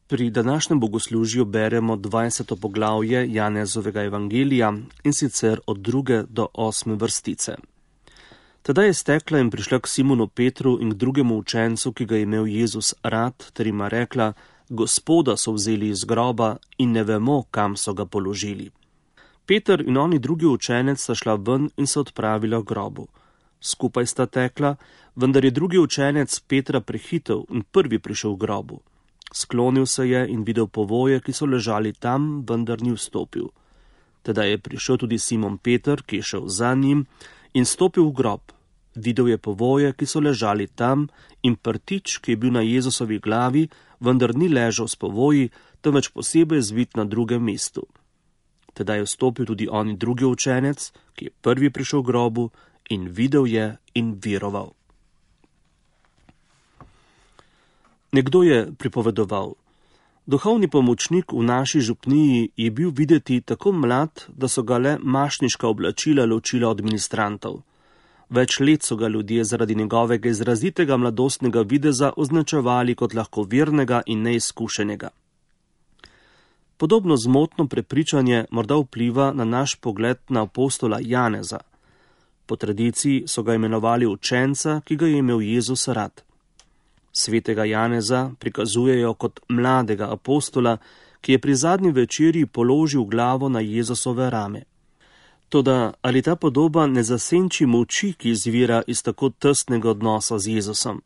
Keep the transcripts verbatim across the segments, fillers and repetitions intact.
Pri današnjem bogoslužju beremo dvajseto poglavje Janezovega evangelija, in sicer od druge do osme vrstice. Tedaj je stekla in prišla k Simonu Petru in k drugemu učencu, ki ga je imel Jezus rad, ter ima rekla: Gospoda so vzeli iz groba in ne vemo, kam so ga položili. Peter in oni drugi učenec sta šla ven in se odpravila k grobu. Skupaj sta tekla, vendar je drugi učenec Petra prehitel in prvi prišel k grobu. Sklonil se je in videl povoje, ki so ležali tam, vendar ni vstopil. Tedaj je prišel tudi Simon Peter, ki je šel za njim, in stopil v grob. Videl je povoje, ki so ležali tam, in prtič, ki je bil na Jezusovi glavi, vendar ni ležal s povoji, temveč posebej zvit na drugem mestu. Tedaj je vstopil tudi on drugi učenec, ki je prvi prišel v grobu, in videl je in veroval. Nekdo je pripovedoval: Duhovni pomočnik v naši župniji je bil videti tako mlad, da so ga le mašniška oblačila ločila od ministrantov. Več let so ga ljudje zaradi njegovega izrazitega mladostnega videza označevali kot lahkovernega in neizkušenega. Podobno zmotno prepričanje morda vpliva na naš pogled na apostola Janeza. Po tradiciji so ga imenovali učenca, ki ga je imel Jezus rad. Svetega Janeza prikazujejo kot mladega apostola, ki je pri zadnji večerji položil glavo na Jezusove rame. Toda ali ta podoba ne zasenči moči, ki izvira iz tako tesnega odnosa z Jezusom?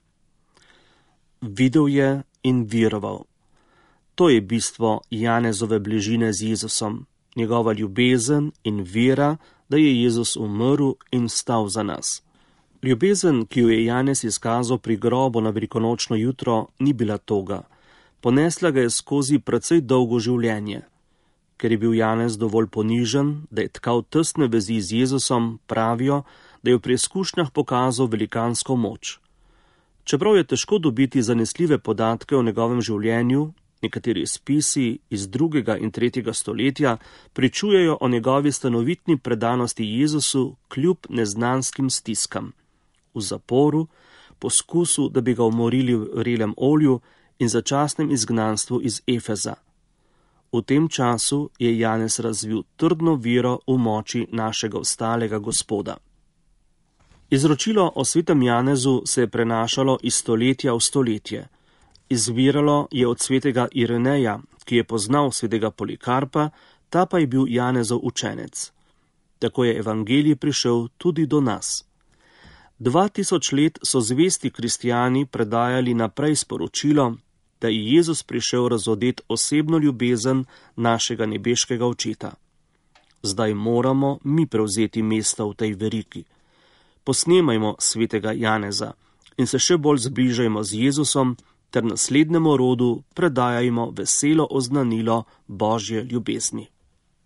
Videl je in veroval. To je bistvo Janezove bližine z Jezusom, njegova ljubezen in vera, da je Jezus umrl in vstal za nas. Ljubezen, ki jo je Janez izkazal pri grobu na velikonočno jutro, ni bila toga. Ponesla ga je skozi precej dolgo življenje. Ker je bil Janez dovolj ponižen, da je tkal tesne vezi z Jezusom, pravijo, da je v preizkušnjah pokazal velikansko moč. Čeprav je težko dobiti zanesljive podatke o njegovem življenju, nekateri spisi iz drugega in tretjega stoletja pričujejo o njegovi stanovitni predanosti Jezusu kljub neznanskim stiskam. V zaporu, poskusu, da bi ga umorili v vrelem olju, in začasnem izgnanstvu iz Efeza. V tem času je Janez razvil trdno vero v moči našega ostalega Gospoda. Izročilo o svetem Janezu se je prenašalo iz stoletja v stoletje. Izviralo je od svetega Ireneja, ki je poznal svetega Polikarpa, ta pa je bil Janezov učenec. Tako je evangelij prišel tudi do nas. Dva tisoč let so zvesti kristijani predajali naprej sporočilo, da je Jezus prišel razodet osebno ljubezen našega nebeškega očeta. Zdaj moramo mi prevzeti mesto v tej verigi. Posnemajmo svetega Janeza in se še bolj zbližajmo z Jezusom ter naslednjemu rodu predajajmo veselo oznanilo Božje ljubezni.